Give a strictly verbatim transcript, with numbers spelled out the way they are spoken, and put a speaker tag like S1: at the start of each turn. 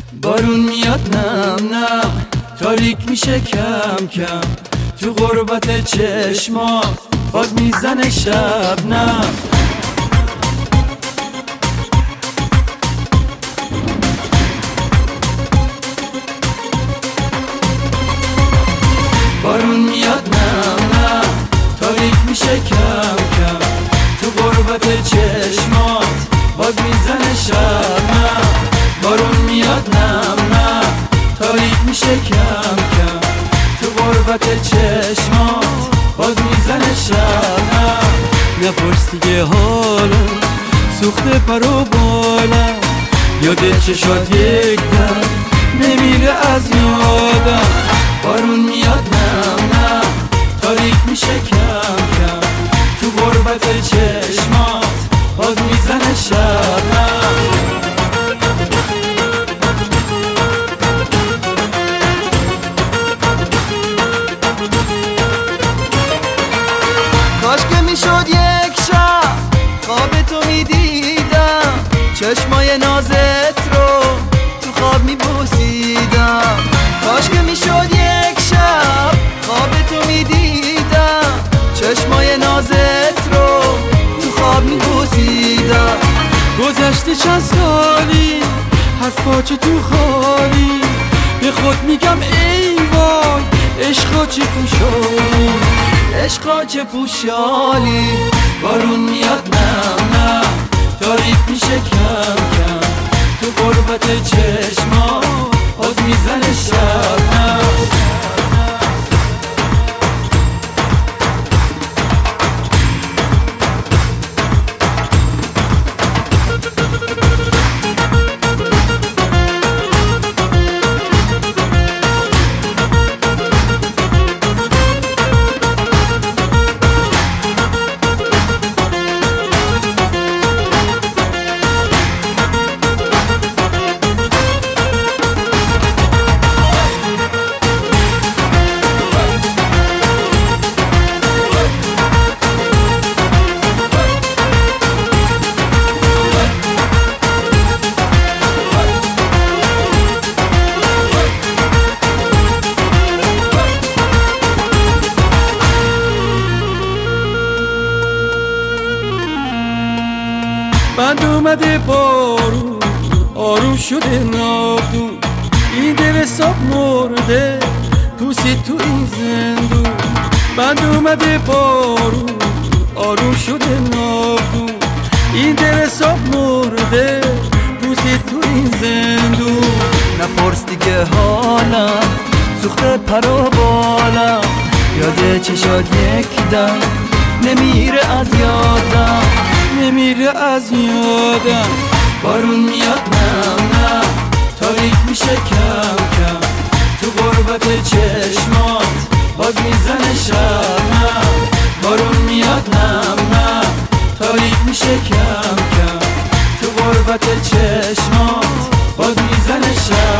S1: بارون میاد نم نم، تاریک میشه کم کم، تو غربت چشما باز میزنه شبنم. بارون میاد نم نم، تاریک میشه کم کم، تو غربت چشمات باز میزنه شبنم. بارون میاد نم نم، تاریک میشه کم کم، تو غربت چشمات باز میزنه شبنم. نپرس دیگه حالم سوخته پر و بالم، یاد چشات یک دم نمیره از یادم. بارون میاد نم نم، تاریک میشه کم کم، تو غربت چشمات باز میزنه شبنم.
S2: کاش که میشد یک شب خواب تو میدیدم، چشمای نازت رو تو خواب میبوسیدم. کاش که میشد یک شب خواب تو میدیدم، چشمای نازت رو تو خواب میبوسیدم.
S1: گذشته چند سالی حرفا چه تو خالی، به خود میگم ای وای عشقا چه پوشالی، عشقا چه پوشالی. بارون میاد نم نم، تاریک میشه کم کم، تو غربت چشما باز میزنه شبنم. بند اومده بارون، آروم شده ناودون، این دل حساب مرده پوسی تو این زندون. بند اومده بارون، آروم شده ناودون، این دل حساب مرده پوسی تو این زندون.
S2: نپرس دیگه حالم سوخته پر و بالم، یاد چشات یک دم نمیره از یادم،
S1: نمیره از یادم. بارون میاد نم نم، تاریک میشه کم کم، تو غربت چشمات باز میزنه شبنم. بارون میاد نم نم، تاریک میشه کم کم، تو غربت چشمات باز میزنه شبنم.